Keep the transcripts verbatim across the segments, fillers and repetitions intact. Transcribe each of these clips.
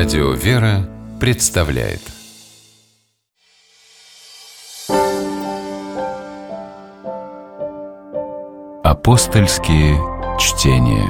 Радио «Вера» представляет Апостольские чтения.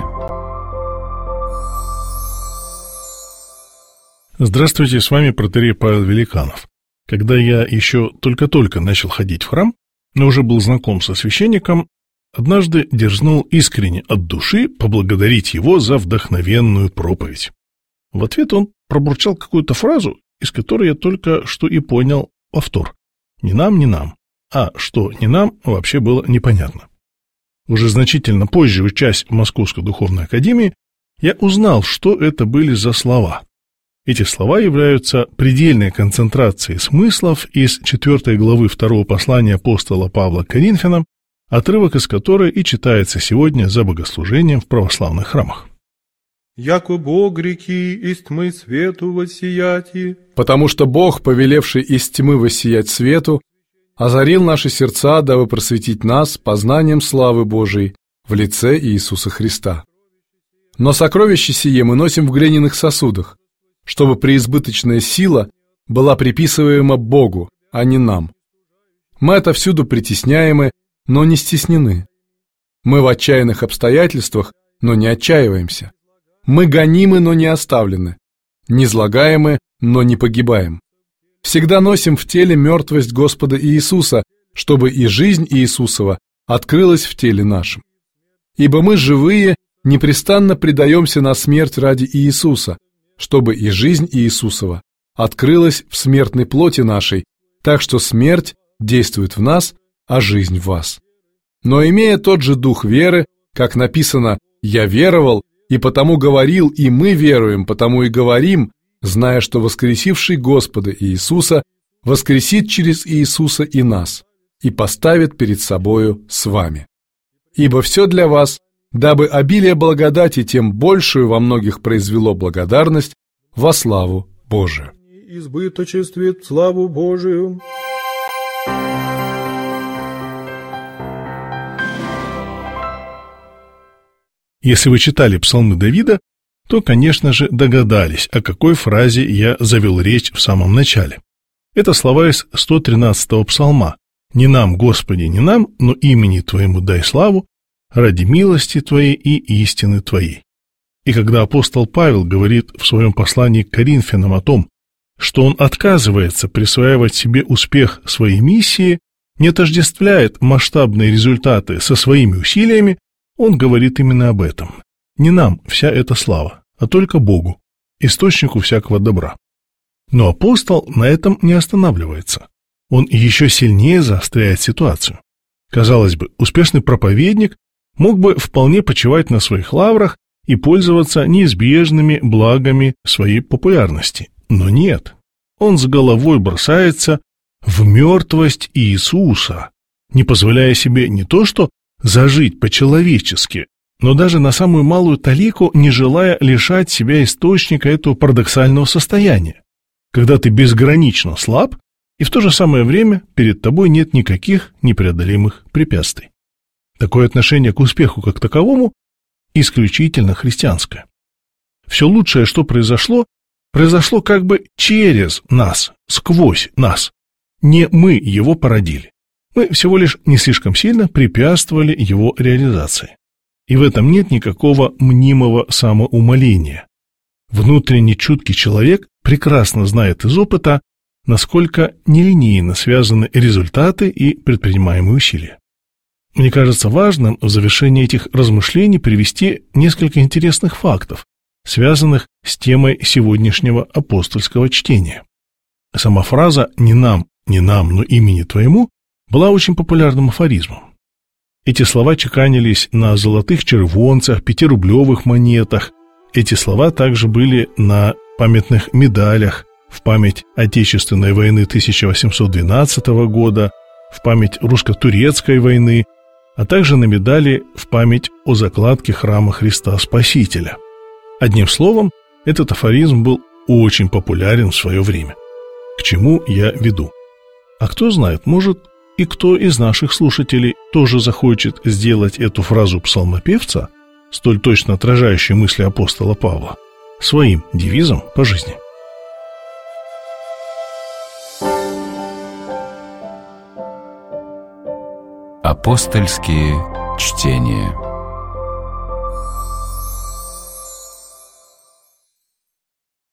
Здравствуйте, с вами протоиерей Павел Великанов. Когда я еще только-только начал ходить в храм, но уже был знаком со священником, однажды дерзнул искренне от души поблагодарить его за вдохновенную проповедь. В ответ он пробурчал какую-то фразу, из которой я только что и понял повтор. «Не нам, не нам». А что «не нам» вообще было непонятно. Уже значительно позже, учась в Московской духовной академии, я узнал, что это были за слова. Эти слова являются предельной концентрацией смыслов из четвёртой главы второго послания апостола Павла к Коринфянам, отрывок из которой и читается сегодня за богослужением в православных храмах. «Яко Бог реки из тьмы свету воссияти». Потому что Бог, повелевший из тьмы воссиять свету, озарил наши сердца, дабы просветить нас познанием славы Божией в лице Иисуса Христа. Но сокровище сие мы носим в глиняных сосудах, чтобы преизбыточная сила была приписываема Богу, а не нам. Мы отовсюду притесняемы, но не стеснены. Мы в отчаянных обстоятельствах, но не отчаиваемся. Мы гонимы, но не оставлены. Низлагаемы, но не погибаем. Всегда носим в теле мертвость Господа Иисуса, чтобы и жизнь Иисусова открылась в теле нашем. Ибо мы живые, непрестанно предаемся на смерть ради Иисуса, чтобы и жизнь Иисусова открылась в смертной плоти нашей, так что смерть действует в нас, а жизнь в вас. Но имея тот же дух веры, как написано «Я веровал, и потому говорил, и мы веруем, потому и говорим», зная, что воскресивший Господа Иисуса воскресит через Иисуса и нас, и поставит перед собою с вами. Ибо все для вас, дабы обилие благодати тем большую во многих произвело благодарность во славу Божию. Избыточествует славу Божию. Если вы читали псалмы Давида, то, конечно же, догадались, о какой фразе я завел речь в самом начале. Это слова из сто тринадцатого псалма. «Не нам, Господи, не нам, но имени Твоему дай славу, ради милости Твоей и истины Твоей». И когда апостол Павел говорит в своем послании к Коринфянам о том, что он отказывается присваивать себе успех своей миссии, не отождествляет масштабные результаты со своими усилиями, он говорит именно об этом. Не нам вся эта слава, а только Богу, источнику всякого добра. Но апостол на этом не останавливается. Он еще сильнее заостряет ситуацию. Казалось бы, успешный проповедник мог бы вполне почивать на своих лаврах и пользоваться неизбежными благами своей популярности. Но нет, он с головой бросается в мертвость Иисуса, не позволяя себе не то что зажить по-человечески, но даже на самую малую талику не желая лишать себя источника этого парадоксального состояния, когда ты безгранично слаб, и в то же самое время перед тобой нет никаких непреодолимых препятствий. Такое отношение к успеху как таковому исключительно христианское. Все лучшее, что произошло, произошло как бы через нас, сквозь нас. Не мы его породили. Мы всего лишь не слишком сильно препятствовали его реализации. И в этом нет никакого мнимого самоумоления. Внутренне чуткий человек прекрасно знает из опыта, насколько нелинейно связаны результаты и предпринимаемые усилия. Мне кажется важным в завершении этих размышлений привести несколько интересных фактов, связанных с темой сегодняшнего апостольского чтения. Сама фраза «не нам, не нам, но имени Твоему» была очень популярным афоризмом. Эти слова чеканились на золотых червонцах, пятирублевых монетах. Эти слова также были на памятных медалях в память Отечественной войны тысяча восемьсот двенадцатого года, в память русско-турецкой войны, а также на медали в память о закладке храма Христа Спасителя. Одним словом, этот афоризм был очень популярен в свое время. К чему я веду? А кто знает, может, и кто из наших слушателей тоже захочет сделать эту фразу псалмопевца, столь точно отражающую мысли апостола Павла, своим девизом по жизни. Апостольские чтения.